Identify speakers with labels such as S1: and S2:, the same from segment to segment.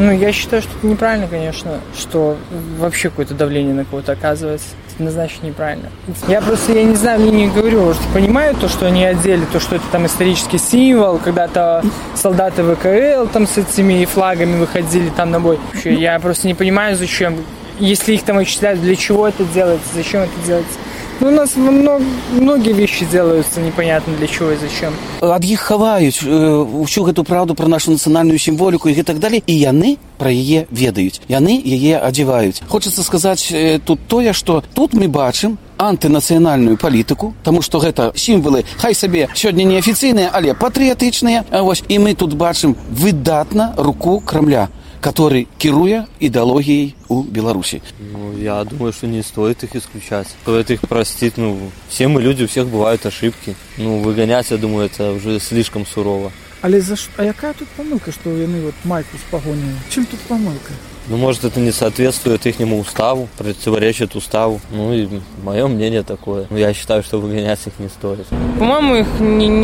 S1: Я считаю, что это неправильно, конечно, что вообще какое-то давление на кого-то оказывается. Это однозначно неправильно. Я не знаю, мне не говорю, что понимаю то, что они одели, то, что это там исторический символ, когда-то солдаты ВКЛ там с этими флагами выходили там на бой. Я просто не понимаю, зачем. Если их там отчисляют, для чего это делается, зачем это делается. У нас многие вещи делаются непонятно для чего и зачем.
S2: Ад іх хаваюць усю гэту праўду пра нашу нацыянальную сімволіку і так далее, і яны пра яе ведаюць, яны яе адзяваюць. Хочацца сказаць тут тое, што тут мы бачым антынацыянальную палітыку, таму што гэта сімвалы, хай сабе сёння неафіцыйныя, але патрыятычныя. І мы тут бачым выдатна руку Кремля, который кируя идеологией у Беларуси.
S3: Я думаю, что не стоит их исключать. Стоит их простить. Все мы люди, у всех бывают ошибки. Выгонять, я думаю, это уже слишком сурово.
S4: А яка тут помилка, что вони майку с погоною? Чем тут помилка?
S3: Может, это не соответствует ихнему уставу, противоречит уставу. И мое мнение такое. Я считаю, что выгонять их не стоит.
S5: По-моему, их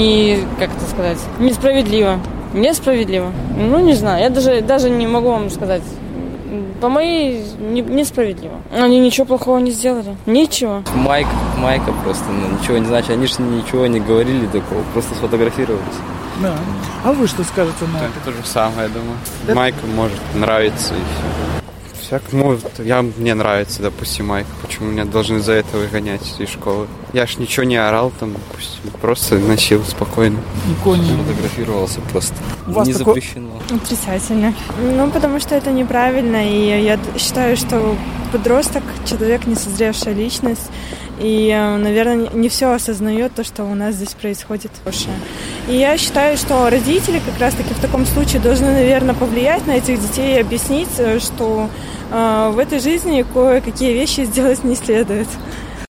S5: несправедливо. Несправедливо. Не знаю, я даже не могу вам сказать. По моей, несправедливо. Они ничего плохого не сделали. Ничего.
S6: Майка просто, ничего не значит. Они же ничего не говорили такого, просто сфотографировались.
S4: Да. А вы что скажете на это?
S7: То же самое, я думаю. Майка может нравиться и все. Мне нравится, допустим, майка. Почему меня должны за это выгонять из школы? Я ж ничего не орал там, допустим, просто носил спокойно.
S4: Никто не
S6: фотографировался просто.
S4: Не
S6: запрещено.
S8: Отрицательно. Потому что это неправильно, и я считаю, что подросток, человек, несозревшая личность, и, наверное, не все осознает то, что у нас здесь происходит. И я считаю, что родители как раз-таки в таком случае должны, наверное, повлиять на этих детей и объяснить, что в этой жизни кое-какие вещи сделать не следует.